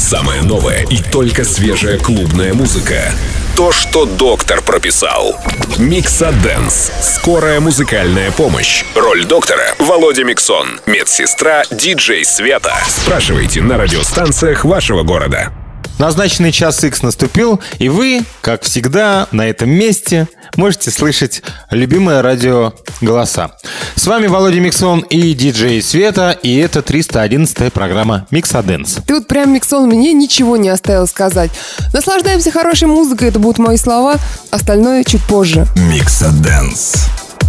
Самое новое и только свежая клубная музыка. То, что доктор прописал. Миксадэнс. Скорая музыкальная помощь. Роль доктора — Володя Миксон. Медсестра — диджей Света. Спрашивайте на радиостанциях вашего города. Назначенный час X наступил, и вы, как всегда, на этом месте можете слышать любимое радио «Голоса». С вами Володя Миксон и диджей Света, и это 311-я программа «Миксадэнс». Ты вот прям, Миксон, мне ничего не оставил сказать. Наслаждаемся хорошей музыкой, это будут мои слова, остальное чуть позже. Миксадэнс.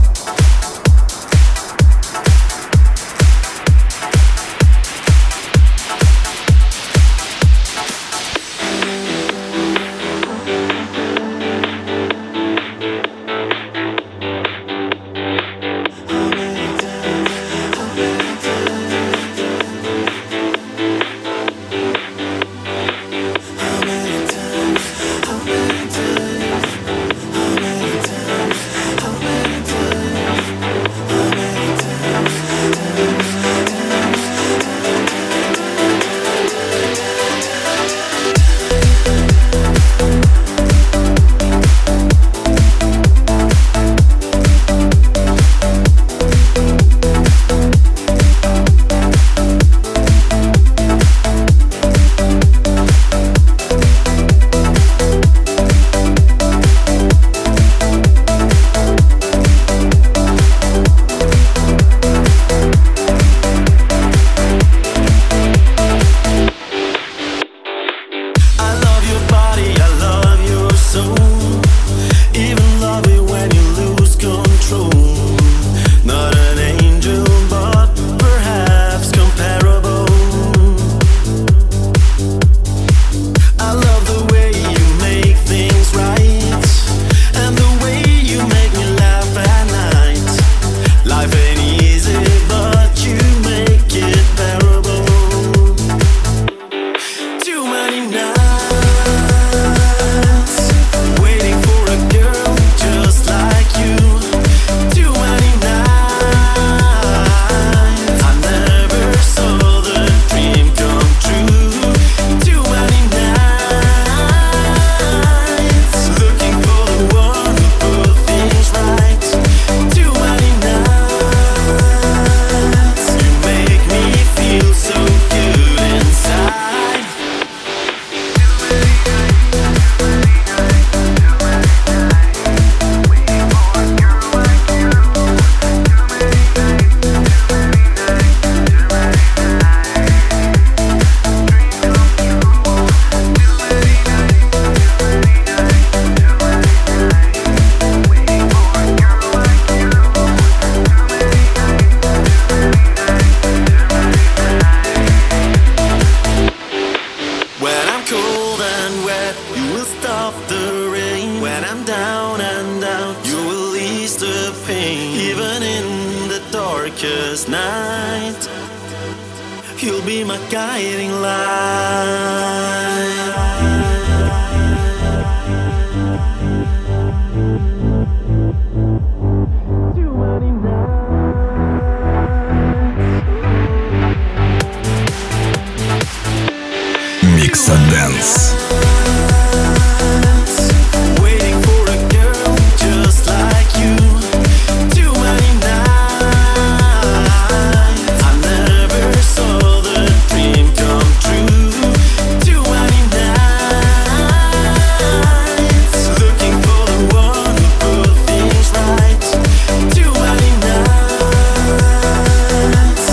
Миксадэнс.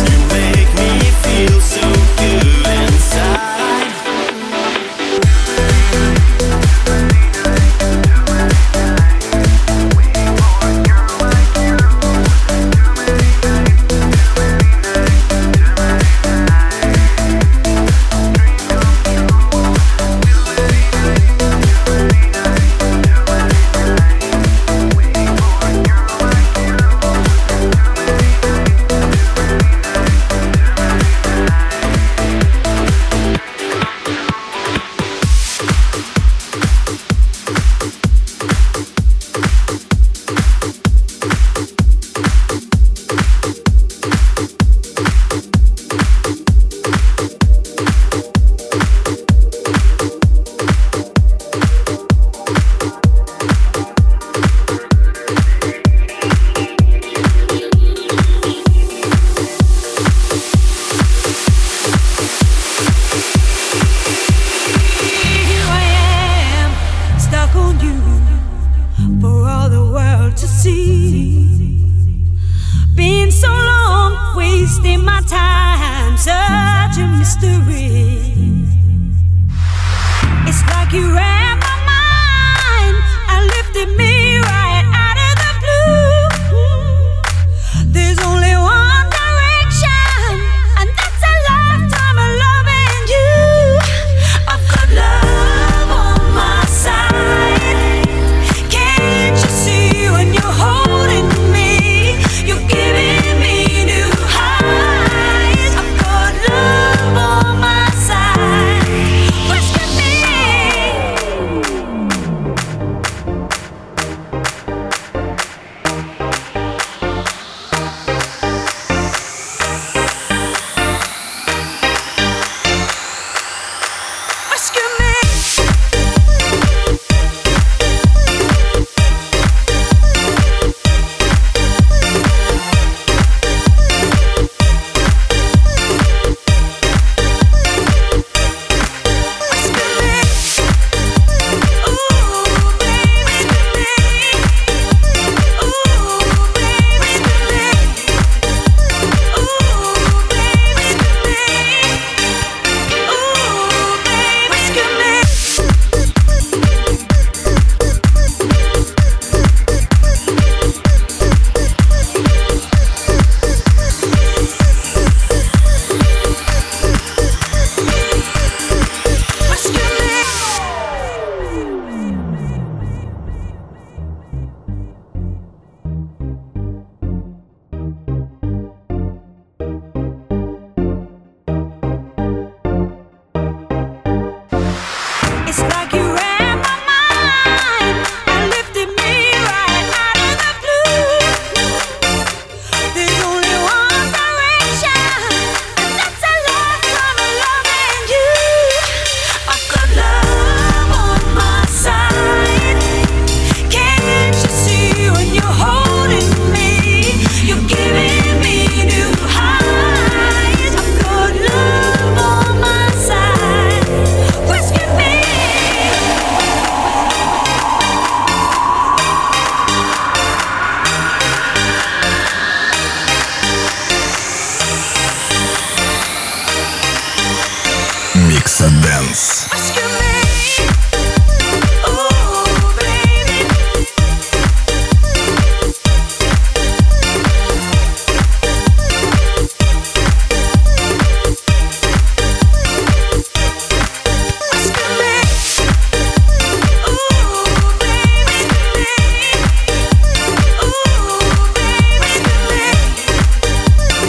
Feel so good inside. for the world to see. Been so long, wasting my time, such a mystery. It's like you read my mind and lifted me right out of the blue. There's only one direction, and that's a lifetime of loving you. I've got love on my side. Can't you see when you're holding me? You're giving me new highs. I've got love on my side. Rescue me. Rescue me. It's like you read my mind and lifted me right out of the blue. There's only one direction, and that's a lifetime of loving you. I've got love on my side. Can't you see when you're holding me? You're giving me new highs. I've got love on my side. Rescue me. Микса Дэнс. Rescue me. Oh, baby. Rescue me. Oh, baby. Oh,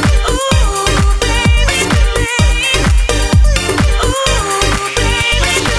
baby. Oh, baby.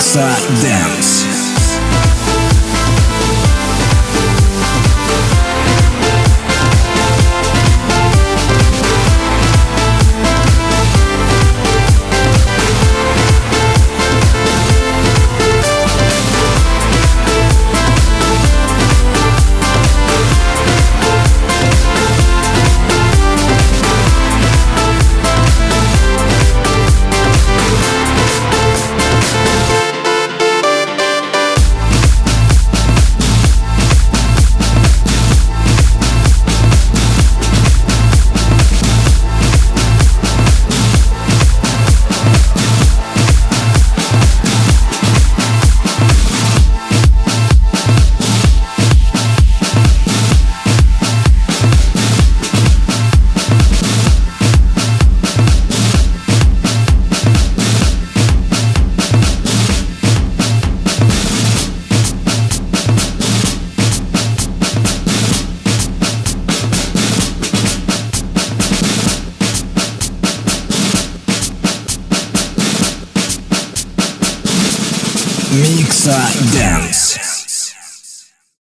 Микса Dance. Микса Dance.